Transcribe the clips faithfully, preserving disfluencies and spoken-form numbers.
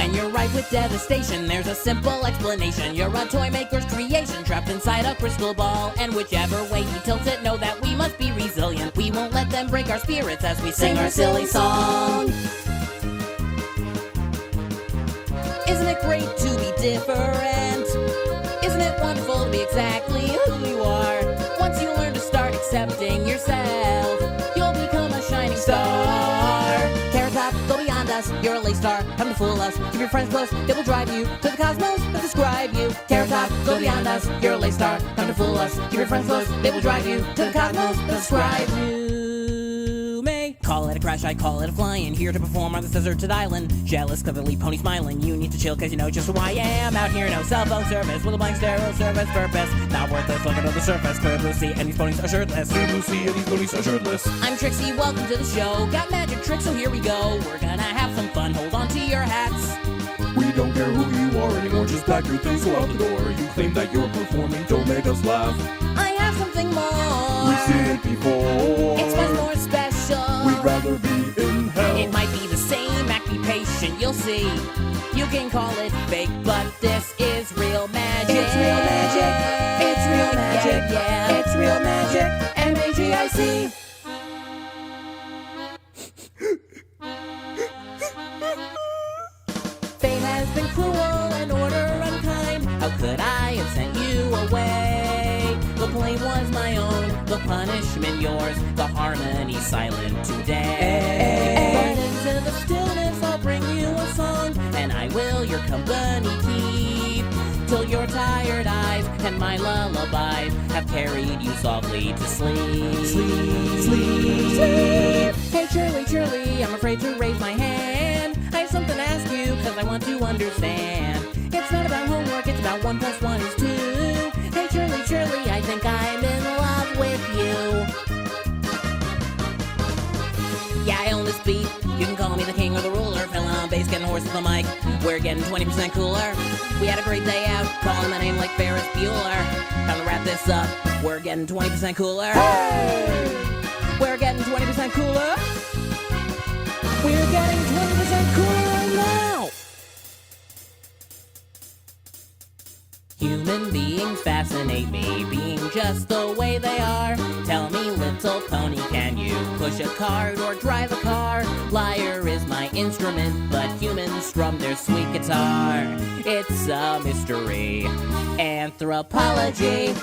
And you're ripe with devastation. There's a simple explanation. You're a toy maker's creation, trapped inside a crystal ball. And whichever way you tilt it, know that we must be resilient. We won't let them break our spirits as we sing our silly song. Isn't it great to be different? Isn't it wonderful to be exactly who you are? Once you learn to start accepting yourself, you'll become a shining star. Carrot Top, go beyond us. You're a lace star, come to fool us. Keep your friends close, they will drive you to the cosmos that describe you. Carrot Top, go beyond us. You're a lace star, come to fool us. Keep your friends close, they will drive you to the cosmos that describe you. Call it a crash, I call it a flying. Here to perform on this deserted island. Jealous cause I leave pony smiling. You need to chill cause you know just who I am. Out here, no cell phone service with a blank sterile service purpose. Not worth it, look under the surface. Clear blue sea and these ponies are shirtless. Clear blue sea and these ponies are shirtless. I'm Trixie, welcome to the show. Got magic tricks, so here we go. We're gonna have some fun, hold on to your hats. We don't care who you are anymore, just pack your things, go out the door. You claim that you're performing, don't make us laugh. I have something more. We've seen it before. It's much more special. We'd rather be in hell. It might be the same, act, be patient, you'll see. You can call it fake, but this is real magic. It's real magic. It's real magic. Yeah, yeah. It's real magic. M A G I C. Fate has been cruel and order unkind. How could I have sent you away? The blame was my own, the punishment yours, the harmony silent today. But into the stillness I'll bring you a song, and I will your company keep, till your tired eyes and my lullabies have carried you softly to sleep. Sleep, sleep, sleep. Hey Shirley, Shirley, I'm afraid to raise my hand. I have something to ask you, cause I want to understand. It's not about homework, it's about one plus one is two. Hey Shirley, Shirley, I think I'm in love with you. Yeah, I own this beat. You can call me the king or the ruler. Fill on bass, getting hoarse with the mic. We're getting twenty percent cooler. We had a great day out, calling my name like Ferris Bueller. Time to wrap this up. We're getting twenty percent cooler. Hey! We're getting twenty percent cooler. We're getting twenty percent cooler right now. Human beings fascinate me, being just the way they are. Tell me, little pony, can you push a cart or drive a car? Lyre is my instrument, but humans strum their sweet guitar. It's a mystery. Anthropology.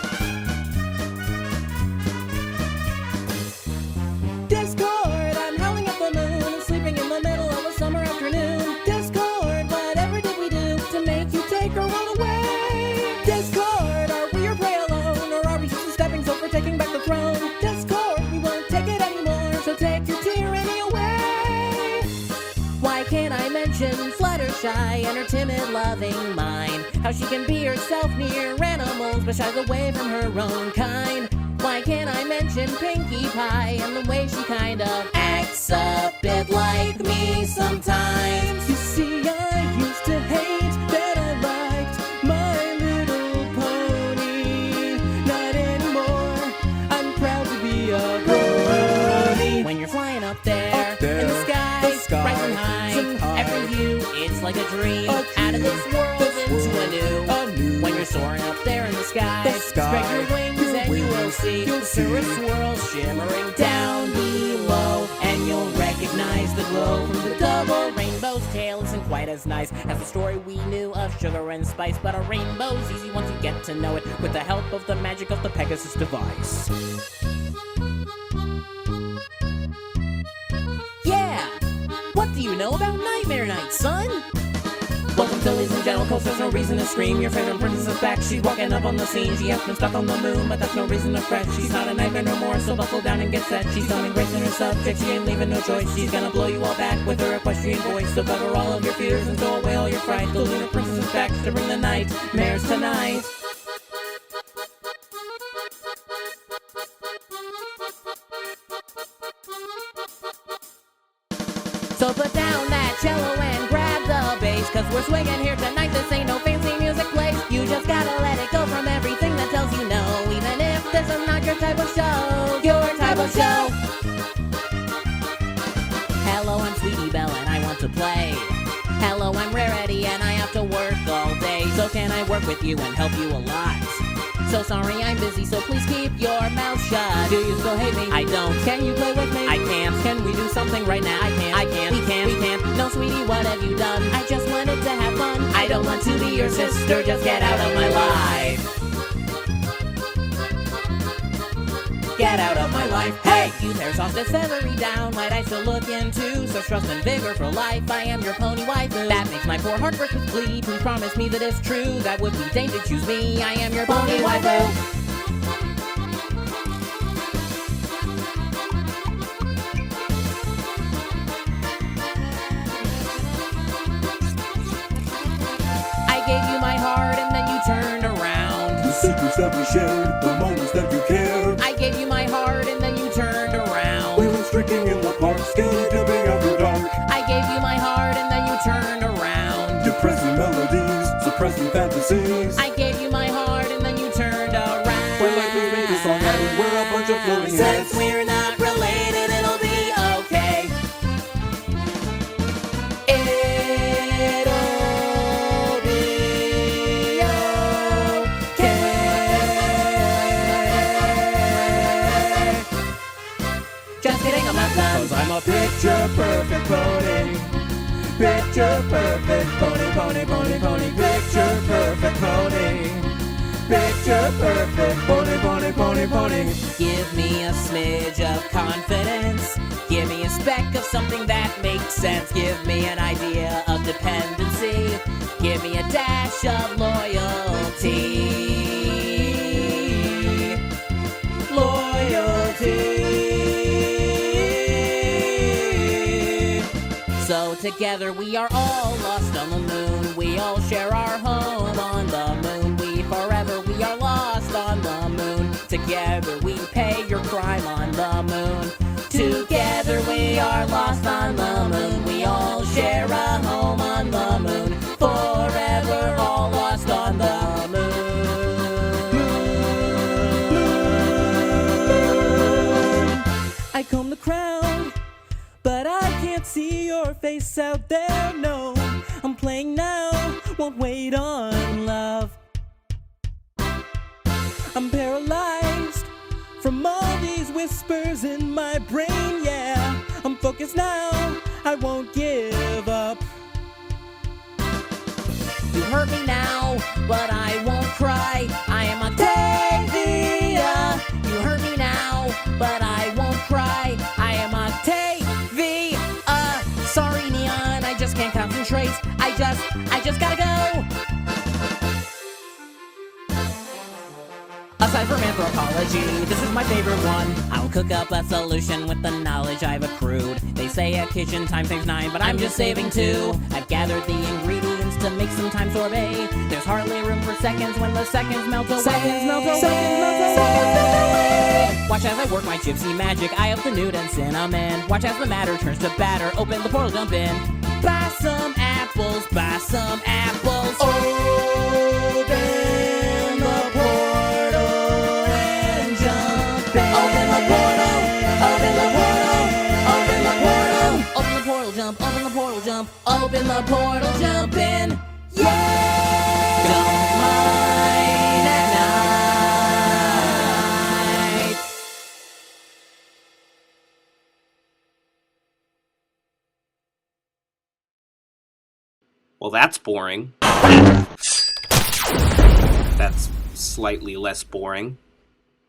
Discord, I'm howling at the moon and sleeping in the middle of a summer afternoon. Discord, whatever did we do to make you take our world away? Discord, are we your prey alone, or are we just a stepping stone for taking back the throne? Discord, we won't take it anymore, so take your tyranny away. Why can't I mention Fluttershy and her timid, loving mind? How she can be herself near animals, but shies away from her own kind. Why can't I mention Pinkie Pie and the way she kind of acts a bit like me sometimes? You see, I used to hate that I liked My Little Pony. Not anymore, I'm proud to be a pony. When you're flying up there, Up there, in the sky, the sky, rising high, rising high. every view, it's like a dream, A out of dream, this world this into world, a new. a new. When you're soaring up there in the sky, The sky, spread your wings your and you will wings, see you'll the tourist see. swirl shimmering down below, and you'll recognize the glow from the double rainbow's tail. Isn't quite as nice as the story we knew of sugar and spice, but a rainbow's easy once you get to know it with the help of the magic of the Pegasus device. Yeah! What do you know about Nightmare Night, son? Welcome to Ladies and Gentle Coast, there's no reason to scream. Your favorite princess is back, she's walking up on the scene. She has been stuck on the moon, but that's no reason to fret. She's not a nightmare no more, so buckle down and get set. She's stunning grace in her subject, she ain't leaving no choice. She's gonna blow you all back with her equestrian voice. So cover all of your fears and throw away all your fright. The lunar princess is back to bring the nightmares tonight. So put down that cello and grab the bass, cause we're swinging here tonight, this ain't no fancy music place. You just gotta let it go from everything that tells you no, even if this is not your type of show, your type of show. Hello, I'm Sweetie Belle and I want to play. Hello, well, I'm rarity and I have to work all day. So can I work with you and help you a lot? So sorry I'm busy, so please keep your mouth shut. Do you still hate me? I don't. Can you play with me? I can't. Can we do something right now? I can't. I can't. We can't. We can't. No, sweetie, what have you done? I just wanted to have fun. I don't want to be your sister, just get out of my life. Get out of my life. Hey! Youth hair sauce is feathery down. Might I still look into such trust and vigor for life? I am your pony waifu. That makes my poor heart burst with glee. Please promise me that it's true. That would be Dane to choose me. I am your pony waifu. I gave you my heart and then you turned around. The secrets that we shared, the moments that you cared. I gave you my heart and then you turned around. We went streaking in the park, skinny dipping after dark. I gave you my heart and then you turned around. Depressing melodies, suppressing fantasies. I gave you my heart and then you turned around. We're like we made a song and we're a bunch of floating heads. Since we're not related, it'll be okay. It'll be okay. Just kidding, I'm not done. Cause I'm a picture perfect pony. Picture perfect pony, pony, pony, pony. Picture perfect pony. Picture perfect pony, pony, pony, pony. Give me a smidge of confidence. Give me a speck of something that makes sense. Give me an idea of dependency. Give me a dash of loyalty. Loyalty. So together we are all lost on the moon. We all share our home on the moon. We forever, we are lost on the moon. Together we pay your crime on the moon. Together we are lost on the moon. We all share a home on the moon. Forever all lost on the moon. I comb the crowd, but I can't see your face out there, no. I'm playing now, won't wait on love. I'm paralyzed from all these whispers in my brain, yeah. I'm focused now, I won't give up. You hurt me now, but I won't cry. I am Octavia. You hurt me now, but I won't cry. I am Octavia. Sorry, Neon, I just can't concentrate. I just, I just gotta go. Aside from anthropology, this is my favorite one. I'll cook up a solution with the knowledge I've accrued. They say a kitchen time saves nine, but I'm just saving two. I've gathered the ingredients to make some time sorbet. There's hardly room for seconds when the seconds melt away. Seconds melt away. Seconds melt away. Seconds melt away. Watch as I work my gypsy magic. Eye of the nude and cinnamon. Watch as the matter turns to batter. Open the portal, jump in. Buy some apples, buy some apples. Open the portal and jump in. Open the portal, open the portal, open the portal. Open the portal, jump, open the portal, jump. Open the portal, jump in. Yeah! Don't mind at night. Well, that's boring. That's slightly less boring.